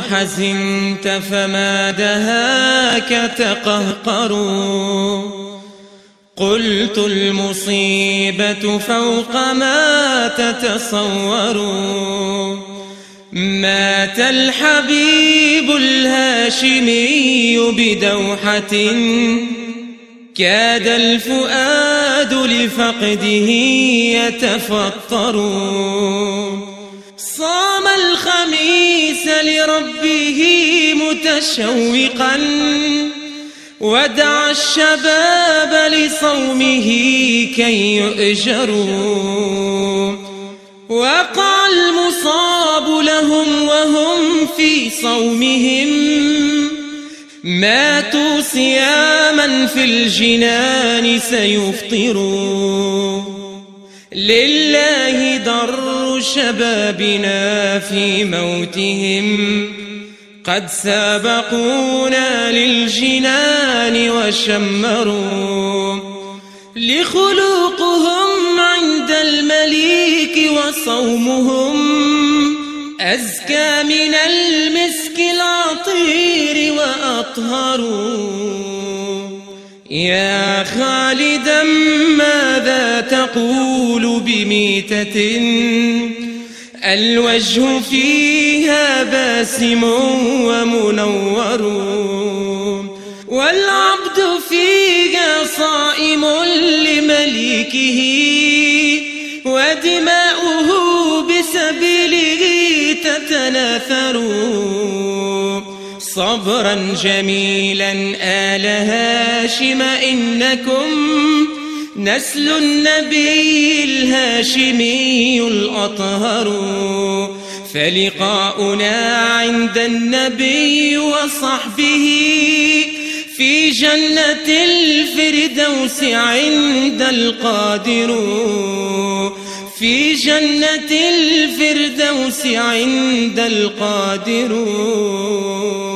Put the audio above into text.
حزنت فما دهاك تقهقر. قلت المصيبة فوق ما تتصور. مات الحبيب الهاشمي بدوحة كاد الفؤاد لفقده يتفطر. صام الخميس لربه متشوقا ودعا الشباب لصومه كي يؤجروا. وقع المصاب لهم وهم في صومهم ماتوا صياما في الجنان سيفطروا. لله ضر شبابنا في موتهم قد سابقونا للجنان وشمروا. لخلوقهم عند المليك وصومهم أزكى من المسك العطير وأطهر. يا خالدا ماذا تقول بميتة الوجه فيها باسم ومنور والعبد فيها صائم لمليكه ودماؤه بسبيله تتناثر. صبرا جميلا آل هاشم إنكم نسل النبي الهاشمي الأطهر. فلقاؤنا عند النبي وصحبه في جنة الفردوس عند القادر. في جنة الفردوس عند القادر.